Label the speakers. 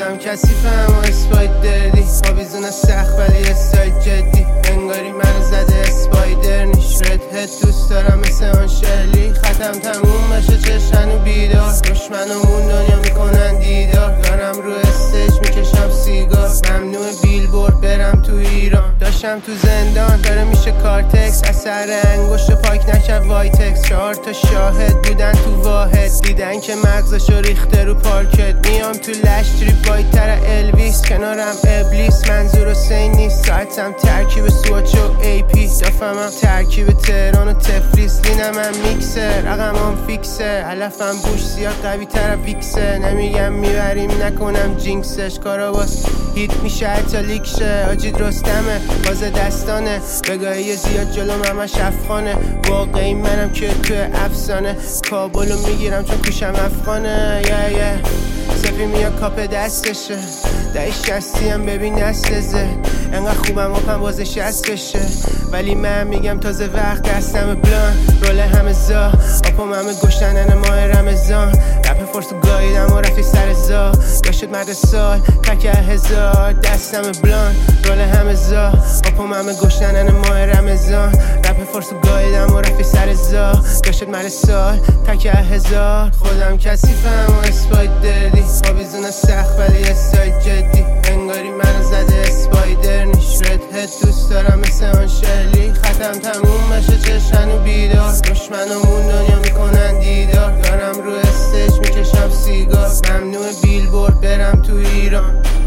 Speaker 1: خودم کثیفم و اسپایدردی آویزون سخت ولی استایل جدی انگاری منو زده اسپایدر نیش رد هد دوست دارم مثل آن شلی ختم تموم بشه چشن و بیدار دشمنمون دنیا میکنن دیدار دارم رو استیج میکشم سیگار ممنوع بیلبورد برم تو ایران داشتم تو زندان داره میشه کارتکس اثر انگشت پاک نکرد وایتکس 4 تا شاهد بودن تو واحد دیدن که مغزشو ریخته رو پارکت میام تو لش تریپ وایتر الویس کنارم ابلیس منظور حسین نیست ساعتم ترکیب سوچ و ای پی دفمم ترکیب تهران و تفلیس لینم هم میکسه رقمم فیکسه علفم بوش زیاد قوی تر ویکسه نمیگم میبریم نکنم جینکسش کارا باز هیت میشه حتی لیکشه آجید رستمه باز دستانه بگاهی زیاد جلوم همش افغانه واقعی منم که تو افسانه کابلو میگیرم چون کوشم افغانه سفی میاد کاپ دستشه دهی 60 هم ببین نسلزه انقدر خوبم اپم بازه 60 بشه ولی من میگم تازه وقت دستم بلان رول همه زا اپم همه گشتنن ماه رمضان رپ فرسو گاییدم و رفتی سر زا یا شد مرد سال تکه هزار دستم بلان رول همه زا اپم همه گشتنن ماه رمضان رپ فرسو گاییدم و رفتی سر زا یا شد مرد سال تکه هزار خودم کثیفم و اسپایدردی آویزون سخت ولی استایل جدی انگاری منو زده اسپایدر نیش رد هد دوست دارم مثل آن شلی ختم تموم بشه چشن و بیدار دشمنمون دنیا میکنن دیدار دارم رو استیج میکشم سیگار ممنوع بیلبورد برم تو ایران